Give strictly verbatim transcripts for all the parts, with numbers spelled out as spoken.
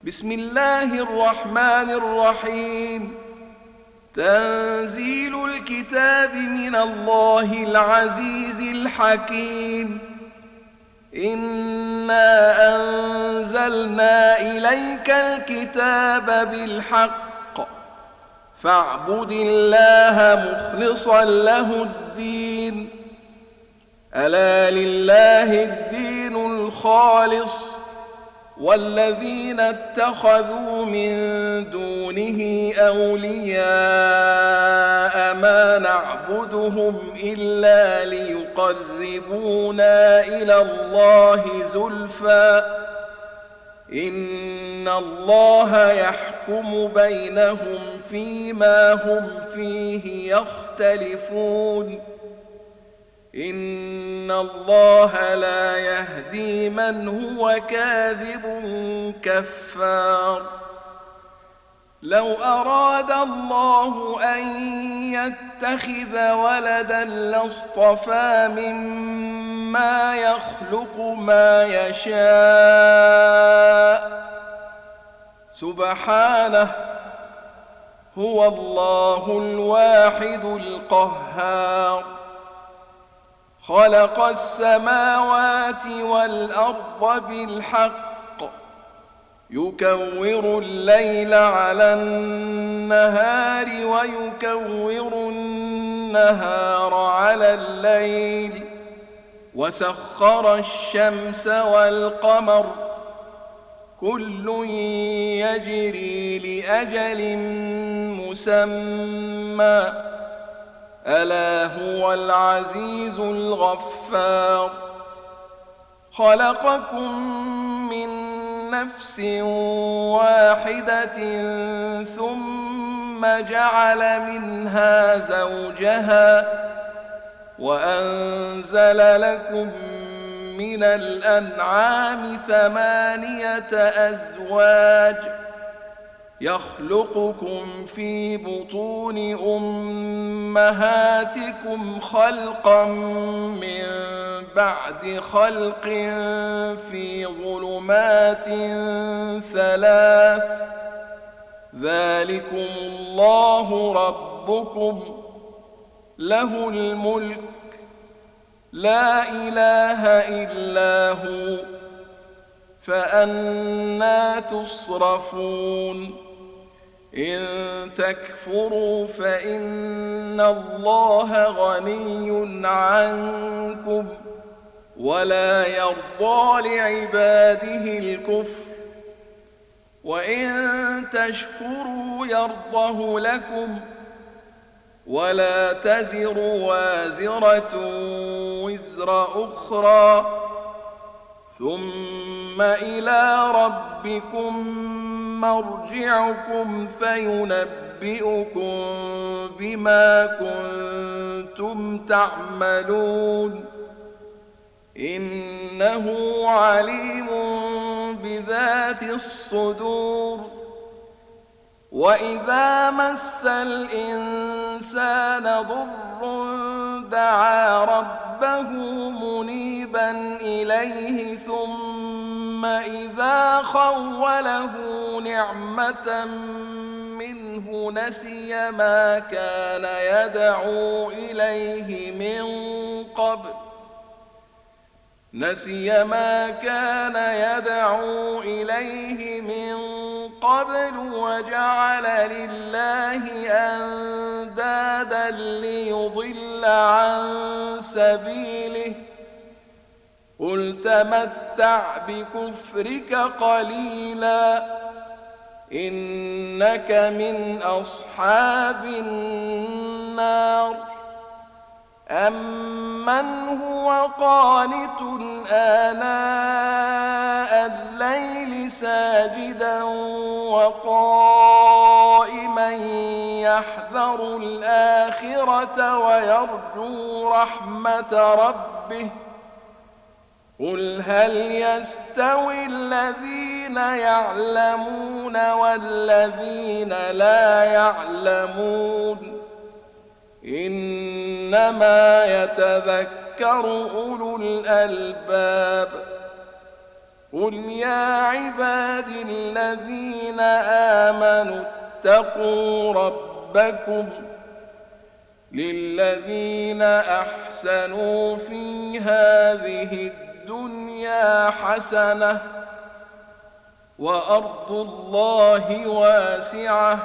بسم الله الرحمن الرحيم. تنزيل الكتاب من الله العزيز الحكيم. إنا أنزلنا إليك الكتاب بالحق فاعبد الله مخلصا له الدين. ألا لله الدين الخالص والذين اتخذوا من دونه أولياء ما نعبدهم إلا ليقربونا إلى الله زلفى إن الله يحكم بينهم فيما هم فيه يختلفون. إن الله لا يهدي من هو كاذب كفار. لو أراد الله أن يتخذ ولدا لاصطفى مما يخلق ما يشاء سبحانه هو الله الواحد القهار. خلق السماوات والأرض بالحق يكور الليل على النهار ويكور النهار على الليل وسخر الشمس والقمر كل يجري لأجل مسمى ألا هو العزيز الغفار. خلقكم من نفس واحدة ثم جعل منها زوجها وأنزل لكم من الأنعام ثمانية أزواج يخلقكم في بطون أمهاتكم خلقا من بعد خلق في ظلمات ثلاث ذلكم الله ربكم له الملك لا إله إلا هو فأنى تصرفون. إن تكفروا فإن الله غني عنكم ولا يرضى لعباده الكفر وإن تشكروا يرضه لكم ولا تزر وازرة وزر أخرى ثم إلى ربكم مرجعكم فينبئكم بما كنتم تعملون إنه عليم بذات الصدور. وإذا مس الإنسان ضر دعا ربه منيبا إليه ثم إذا خوله نعمة منه نسي ما كان يدعو إليه من قبل نسي ما كان يدعو إليه من قبل وجعل لله أندادا ليضل عن سبيله قل تمتع بكفرك قليلا إنك من أصحاب النار. أمن هو قانت آناء الليل ساجدا وقائما يحذر الآخرة ويرجو رحمة ربه قل هل يستوي الذين يعلمون والذين لا يعلمون إنما يتذكر أولو الألباب. قل يا عبادي الذين آمنوا اتقوا ربكم للذين أحسنوا في هذه الدنيا حسنة وأرض الله واسعة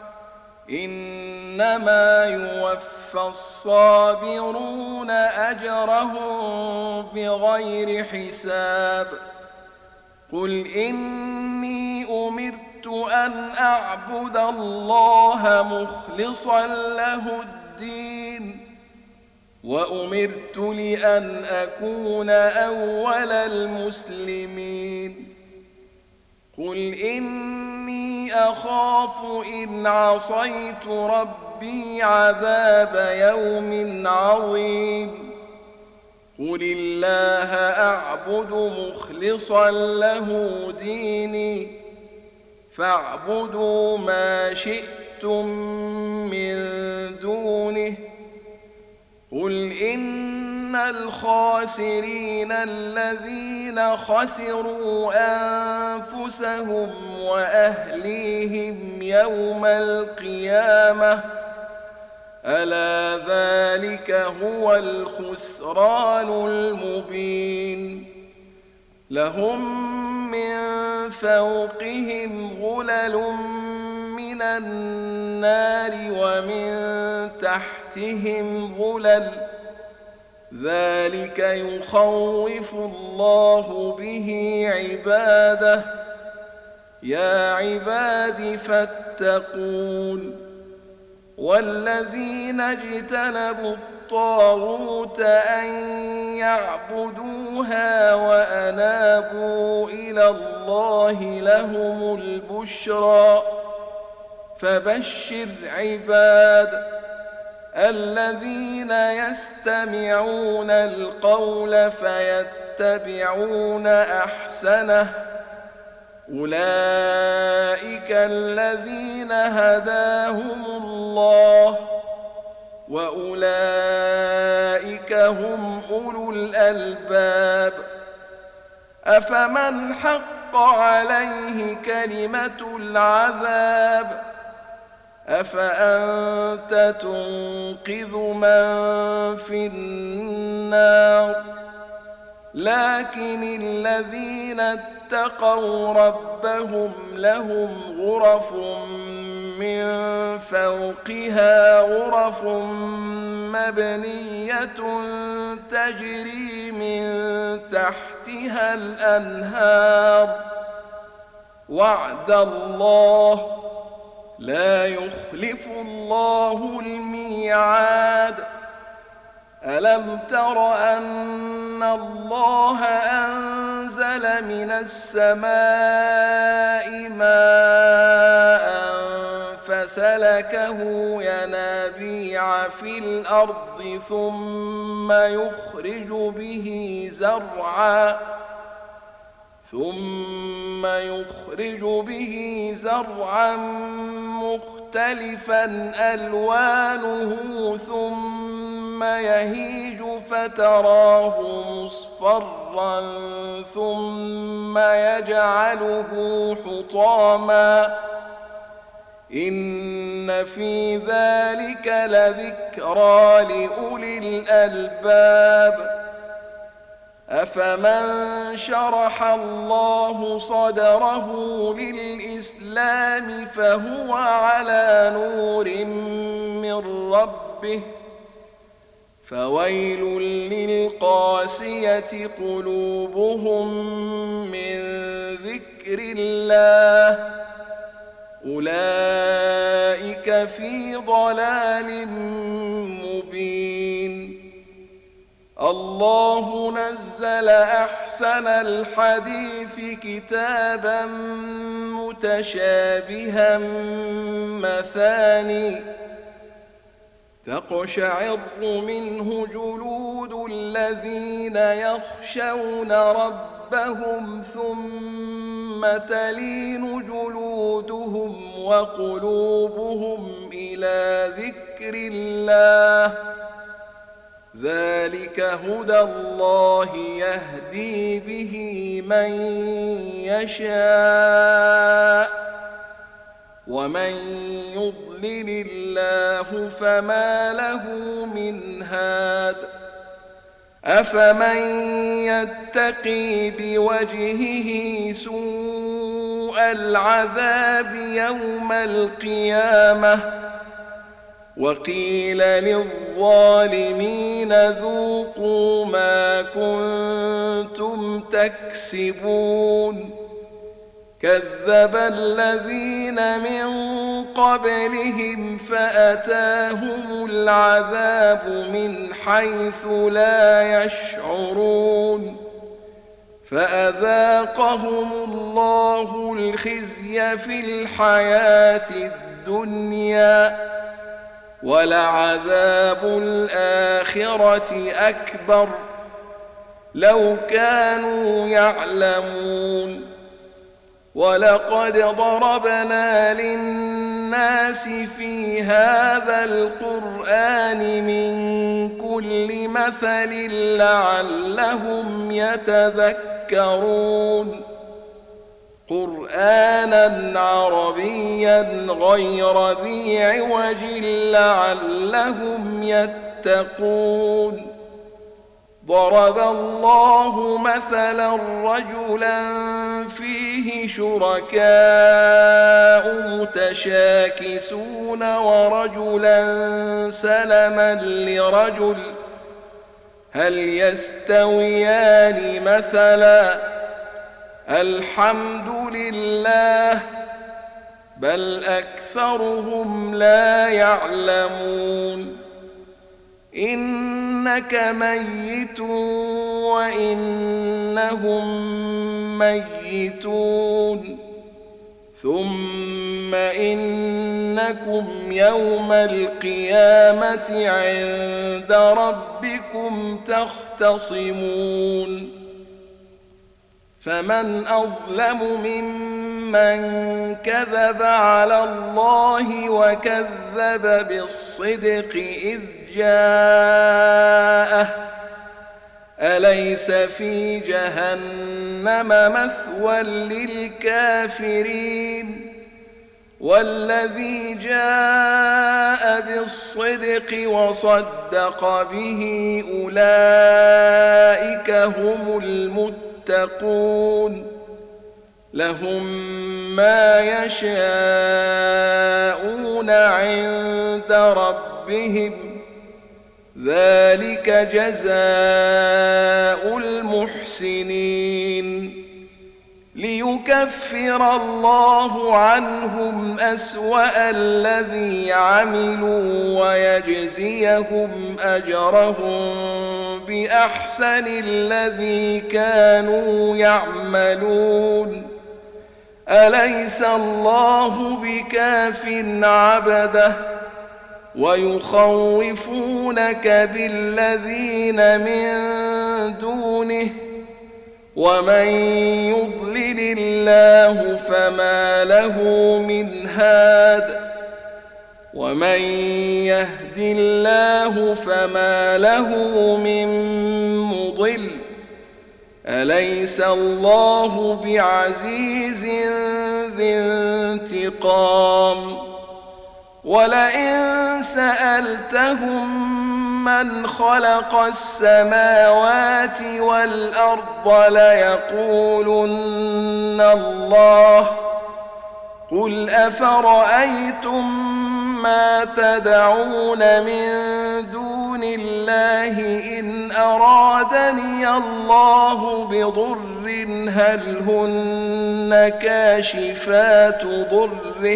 إنما يوفى الصابرون أجرهم بغير حساب قل إني أمرت أن أعبد الله مخلصا له الدين وأمرت لأن أكون أول المسلمين قل إني أخاف إن عصيت ربي عذاب يوم عظيم قل الله أعبد مخلصا له ديني فاعبدوا ما شئتم من دونه قل إن الخاسرين الذين خسروا أنفسهم وأهليهم يوم القيامة ألا ذلك هو الخسران المبين لهم من فوقهم غلل من النار ومن تحتهم غلل ذلك يخوف الله به عباده يا عباد فاتقون والذين اجتنبوا الطاغوت أن يعبدوها وأنابوا إلى الله لهم البشرى فبشر عباد الذين يستمعون القول فيتبعون أحسنه أولئك الذين هداهم الله وأولئك هم أولو الألباب أفمن حق عليه كلمة العذاب أفأنت تنقذ من في النار لكن الذين اتقوا ربهم لهم غرف من فوقها غرف مبنية تجري من تحتها الأنهار وعد الله لا يخلف الله الميعاد ألم تر أن الله أنزل من السماء ماء فسلكه ينابيع في الأرض ثم يخرج به زرعا ثم يخرج به زرعا مختلفا ألوانه ثم يهيج فتراه مصفرا ثم يجعله حطاما إن في ذلك لذكرى لأولي الألباب أفمن شرح الله صدره للإسلام فهو على نور من ربه فويل للقاسية قلوبهم من ذكر الله أولئك في ضلال مبين الله نزل أحسن الحديث كتابا متشابها مثاني تقشعر منه جلود الذين يخشون ربهم ثم تلين جلودهم وقلوبهم إلى ذكر الله ذلك هدى الله يهدي به من يشاء ومن يضلل الله فما له من هاد أفمن يتقي بوجهه سوء العذاب يوم القيامة وقيل للظالمين ذوقوا ما كنتم تكسبون كذب الذين من قبلهم فأتاهم العذاب من حيث لا يشعرون فأذاقهم الله الخزي في الحياة الدنيا ولعذاب الآخرة أكبر لو كانوا يعلمون ولقد ضربنا للناس في هذا القرآن من كل مثل لعلهم يتذكرون قرآنا عربيا غير ذي عوج لعلهم يتقون ضرب الله مثلا رجلا فيه شركاء متشاكسون ورجلا سلما لرجل هل يستويان مثلا الحمد لله بل أكثرهم لا يعلمون إنك ميت وإنهم ميتون ثم إنكم يوم القيامة عند ربكم تختصمون فمن أظلم ممن كذب على الله وكذب بالصدق إذ جاءه أليس في جهنم مثوى للكافرين والذي جاء بالصدق وصدق به أولئك هم المتقون لهم ما يشاءون عند ربهم ذلك جزاء المحسنين ليكفر الله عنهم أسوأ الذي عملوا ويجزيهم أجرهم بأحسن الذي كانوا يعملون أليس الله بكاف عبده ويخوفونك بالذين من دونه ومن يضلل الله فما له من هاد ومن يهد الله فما له من مضل أليس الله بعزيز ذي انتقام ولئن سألتهم من خلق السماوات والأرض ليقولن الله قل أفرأيتم ما تدعون من دون الله إن أرادني الله بضر هل هن كاشفات ضره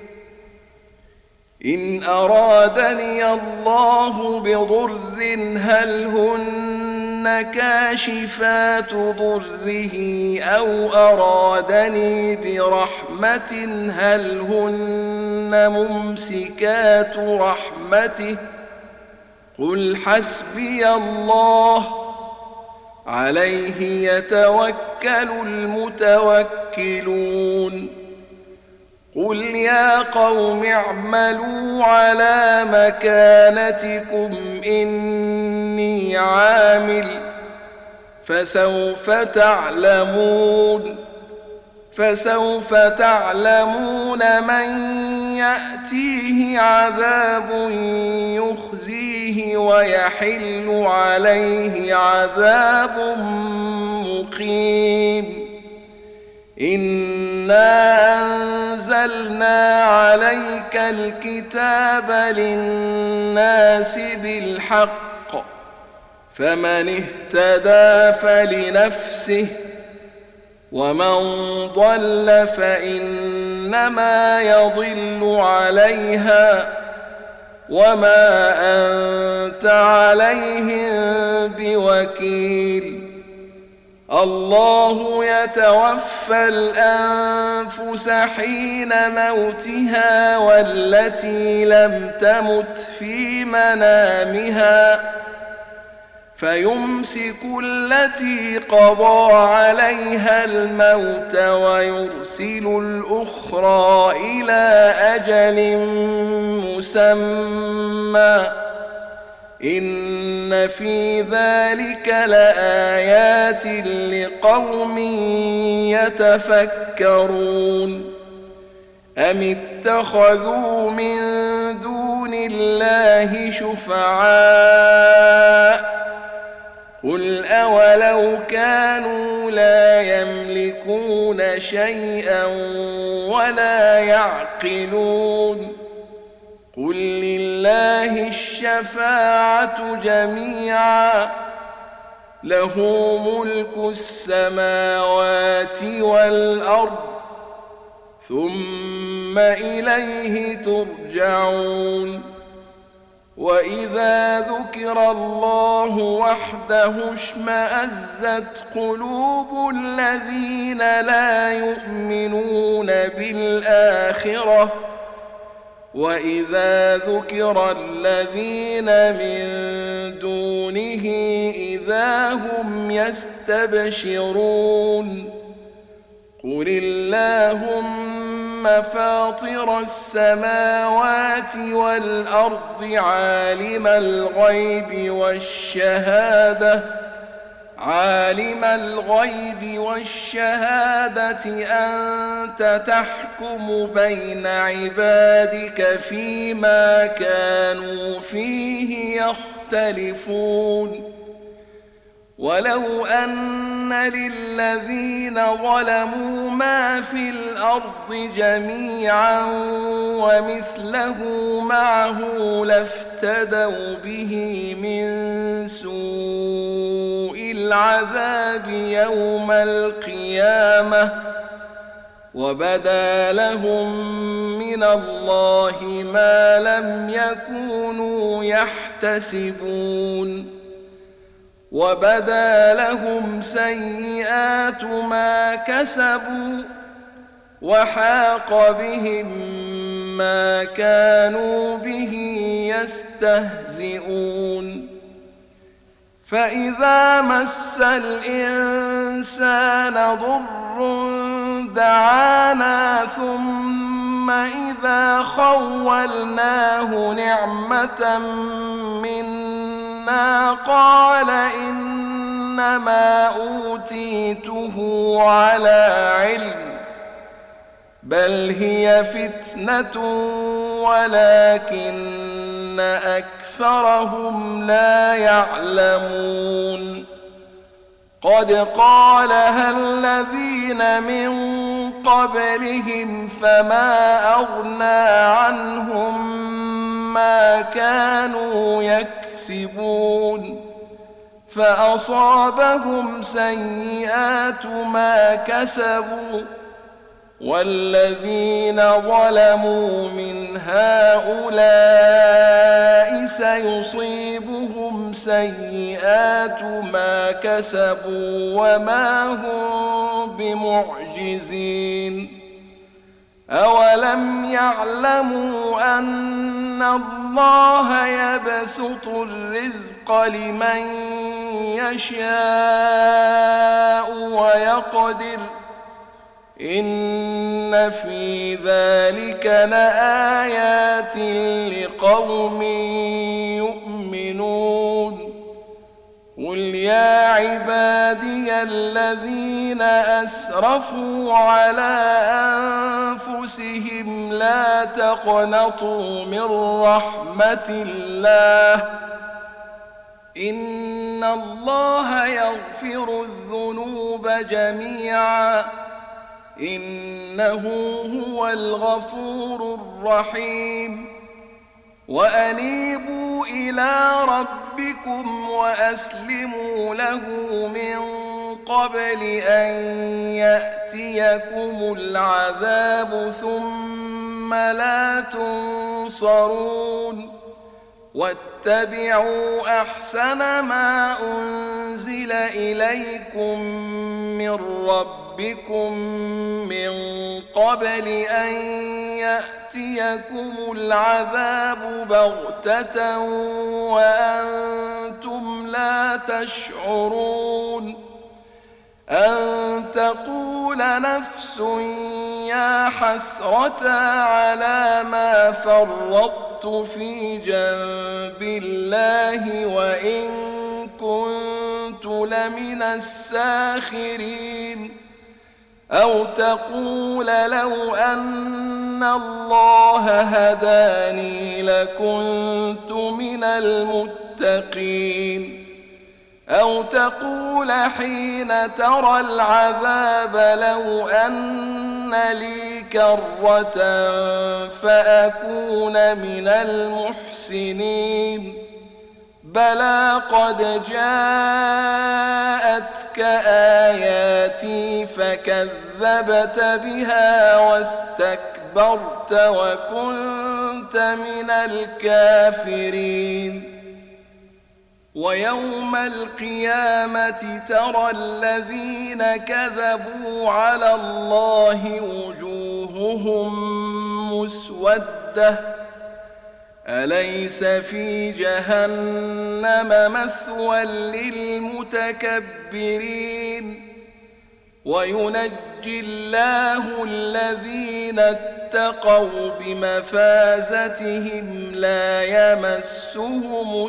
إن أرادني الله بضر هل هن كاشفات ضره أو أرادني برحمة هل هن ممسكات رحمته قل حسبي الله عليه يتوكل المتوكلون قل يا قوم اعملوا على مكانتكم إني عامل فسوف تعلمون فسوف تعلمون من يأتيه عذاب يخزيه ويحل عليه عذاب مقيم إنا أنزلنا عليك الكتاب للناس بالحق فمن اهتدى فلنفسه ومن ضل فإنما يضل عليها وما أنت عليهم بوكيل الله يتوفى الأنفس حين موتها والتي لم تمت في منامها فيمسك التي قضى عليها الموت ويرسل الأخرى إلى أجل مسمى إن في ذلك لآيات لقوم يتفكرون أم اتخذوا من دون الله شفعاء قل أولو كانوا لا يملكون شيئا ولا يعقلون قل لله الشفاعة جميعا له ملك السماوات والأرض ثم إليه ترجعون وإذا ذكر الله وحده اشمأزت قلوب الذين لا يؤمنون بالآخرة وإذا ذكر الذين من دونه إذا هم يستبشرون قل اللهم فاطر السماوات والأرض عالم الغيب والشهادة عالم الغيب والشهادة أنت تحكم بين عبادك فيما كانوا فيه يختلفون ولو أن للذين ظلموا ما في الأرض جميعا ومثله معه لافتدوا به من سوء العذاب يوم القيامة وبدا لهم من الله ما لم يكونوا يحتسبون وبدا لهم سيئات ما كسبوا وحاق بهم ما كانوا به يستهزئون فإذا مس الإنسان ضر دعانا ثم إذا خولناه نعمة منا قال إنما أوتيته على علم بل هي فتنة ولكن أكثرهم لا يعلمون قد قالها الذين من قبلهم فما أغنى عنهم ما كانوا يكسبون فأصابهم سيئات ما كسبوا والذين ظلموا من هؤلاء سيصيبهم سيئات ما كسبوا وما هم بمعجزين أولم يعلموا أن الله يبسط الرزق لمن يشاء ويقدر إن في ذلك لآيات لقوم يؤمنون يا عبادي الذين أسرفوا على أنفسهم لا تقنطوا من رحمة الله إن الله يغفر الذنوب جميعا إنه هو الغفور الرحيم وأنيبوا إلى ربكم وأسلموا له من قبل أن يأتيكم العذاب ثم لا تنصرون واتبعوا أحسن ما أنزل إليكم من ربكم من قبل أن يأتيكم العذاب بغتة وأنتم لا تشعرون أن تقول نفس يا حسرة على ما فرطت في جنب الله وإن كنت لمن الساخرين أو تقول لو أن الله هداني لكنت من المتقين أو تقول حين ترى العذاب لو أن لي كرة فأكون من المحسنين بلى قد جاءتك آياتي فكذبت بها واستكبرت وكنت من الكافرين ويوم القيامة ترى الذين كذبوا على الله وجوههم مسودة أليس في جهنم مثوى للمتكبرين وينجي الله الذين اتقوا بمفازتهم لا يمسهم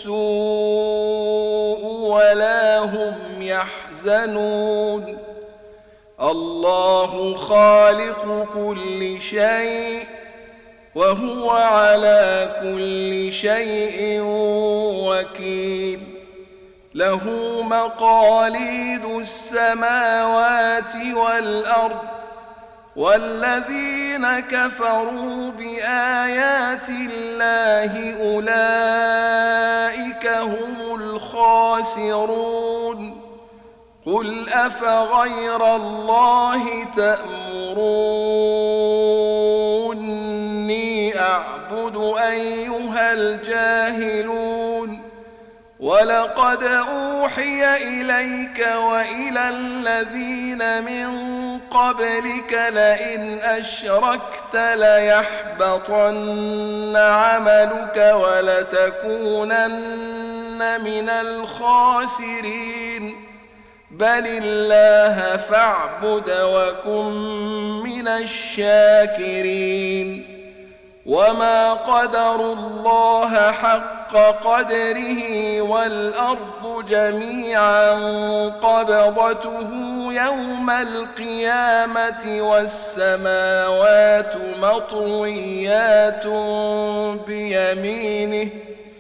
السوء ولا هم يحزنون الله خالق كل شيء وهو على كل شيء وكيل له مقاليد السماوات والأرض والذين كفروا بآيات الله أولئك هم الخاسرون قل أفغير الله تأمروني أعبد أيها الجاهلون ولقد أوحي إليك وإلى الذين من قبلك لئن أشركت ليحبطن عملك ولتكونن من الخاسرين بل الله فاعبد وكن من الشاكرين وما قدروا الله حق قدره والأرض جميعا قبضته يوم القيامة والسماوات مطويات بيمينه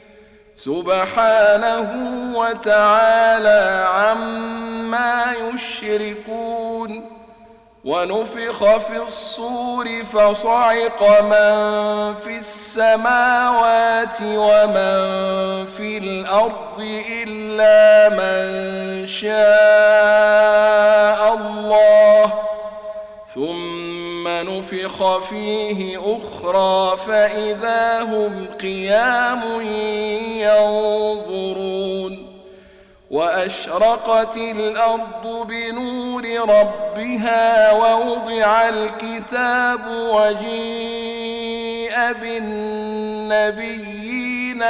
سبحانه وتعالى عما يشركون ونفخ في الصور فصعق من في السماوات ومن في الأرض إلا من شاء الله ثم نفخ فيه أخرى فإذا هم قيام ينظرون وأشرقت الأرض بنور ربها ووضع الكتاب وجيء بالنبيين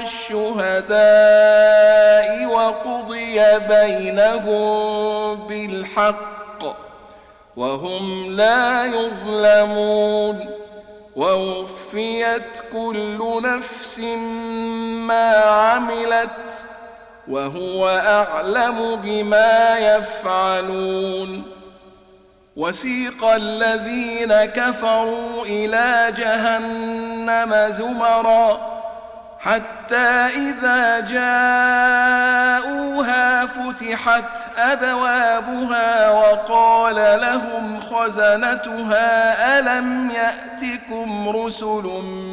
والشهداء وقضي بينهم بالحق وهم لا يظلمون ووفيت كل نفس ما عملت وهو أعلم بما يفعلون. وسيق الذين كفروا إلى جهنم زمرا حتى إذا جاءوها فتحت أبوابها وقال لهم خزنتها ألم يأتكم رسل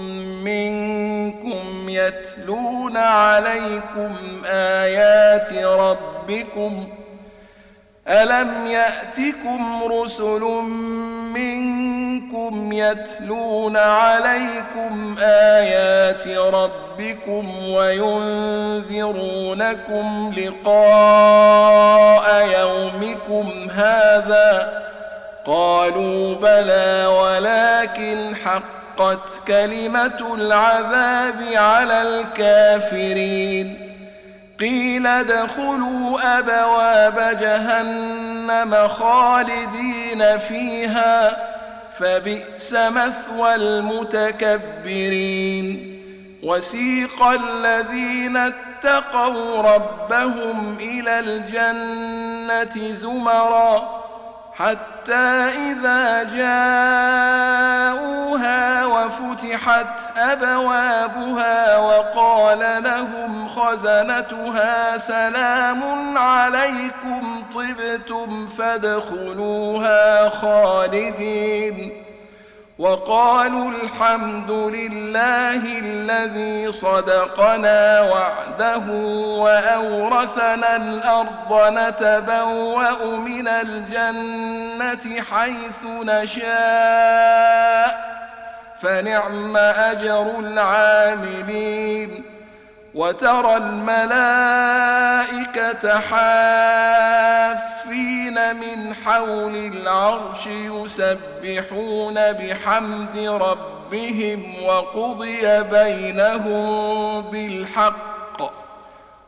منكم يتلون عليكم آيات ربكم ألم يأتكم رسل منكم يتلون عليكم آيات ربكم وينذرونكم لقاء يومكم هذا قالوا بلى ولكن حقت كلمة العذاب على الكافرين. قيل ادخلوا أبواب جهنم خالدين فيها فبئس مثوى المتكبرين. وسيق الذين اتقوا ربهم إلى الجنة زمرا حتى إذا جاءوها وفتحت أبوابها وقال لهم خزنتها سلام عليكم طبتم فادخلوها خالدين. وقالوا الحمد لله الذي صدقنا وعده وأورثنا الأرض نتبوأ من الجنة حيث نشاء فنعم أجر العاملين. وترى الملائكة حافين من حول العرش يسبحون بحمد ربهم وقضي بينهم بالحق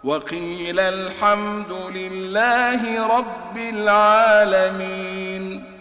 وقيل الحمد لله رب العالمين.